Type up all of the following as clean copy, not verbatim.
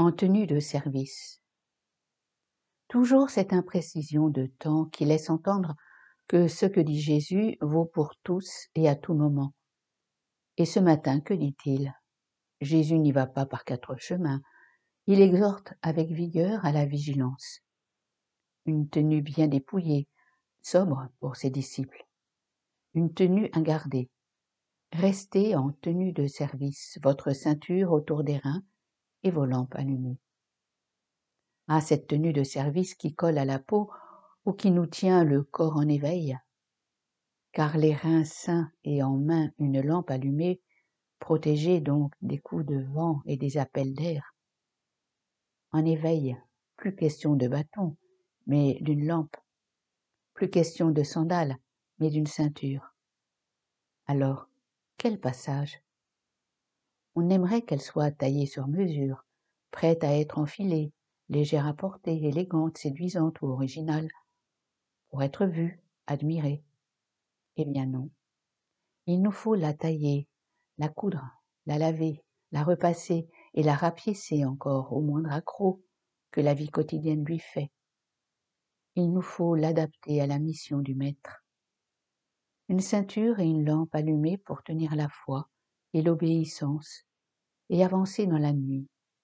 en tenue de service. Toujours cette imprécision de temps qui laisse entendre que ce que dit Jésus vaut pour tous et à tout moment. Et ce matin, que dit-il? Jésus n'y va pas par quatre chemins. Il exhorte avec vigueur à la vigilance. Une tenue bien dépouillée, sobre pour ses disciples. Une tenue à garder. Restez en tenue de service, votre ceinture autour des reins et vos lampes allumées. Ah, cette tenue de service qui colle à la peau ou qui nous tient le corps en éveil, car les reins sains et en main une lampe allumée, protégée donc des coups de vent et des appels d'air. En éveil, plus question de bâton, mais d'une lampe. Plus question de sandales, mais d'une ceinture. Alors, quel passage? On aimerait qu'elle soit taillée sur mesure, prête à être enfilée, légère à porter, élégante, séduisante ou originale, pour être vue, admirée. Eh bien non. Il nous faut la tailler, la coudre, la laver, la repasser et la rapiécer encore au moindre accroc que la vie quotidienne lui fait. Il nous faut l'adapter à la mission du Maître. Une ceinture et une lampe allumées pour tenir la foi et l'obéissance et avancer dans la nuit.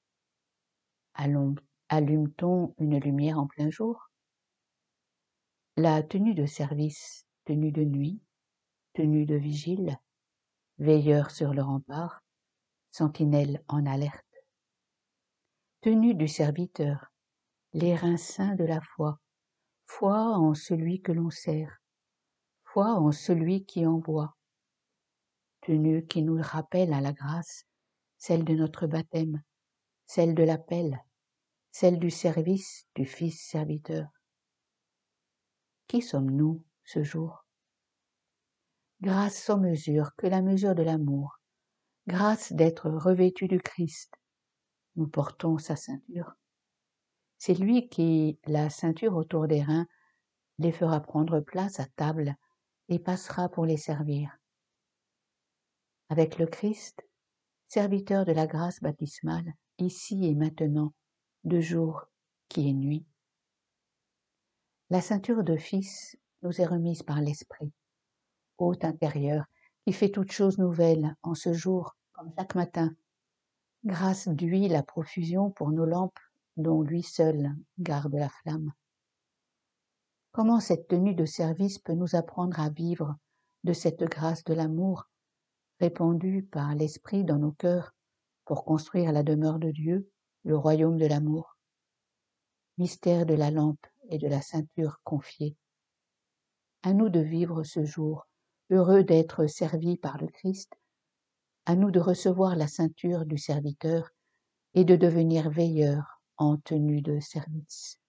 Allume-t-on une lumière en plein jour? La tenue de service, tenue de nuit, tenue de vigile, veilleur sur le rempart, sentinelle en alerte. Tenue du serviteur, les reins saints de la foi, foi en celui que l'on sert, foi en celui qui envoie. Tenue qui nous rappelle à la grâce, celle de notre baptême, celle de l'appel, celle du service du Fils serviteur. Qui sommes-nous ce jour? Grâce sans mesure que la mesure de l'amour, grâce d'être revêtus du Christ. Nous portons sa ceinture. C'est lui qui, la ceinture autour des reins, les fera prendre place à table et passera pour les servir. Avec le Christ, serviteur de la grâce baptismale, ici et maintenant, de jour qui est nuit. La ceinture de Fils nous est remise par l'Esprit, hôte intérieur, qui fait toutes choses nouvelles en ce jour, comme chaque matin, grâce d'huile à profusion pour nos lampes, dont lui seul garde la flamme. Comment cette tenue de service peut nous apprendre à vivre de cette grâce de l'amour répandue par l'Esprit dans nos cœurs pour construire la demeure de Dieu, le royaume de l'amour? Mystère de la lampe et de la ceinture confiée. À nous de vivre ce jour, heureux d'être servis par le Christ, à nous de recevoir la ceinture du serviteur et de devenir veilleurs en tenue de service.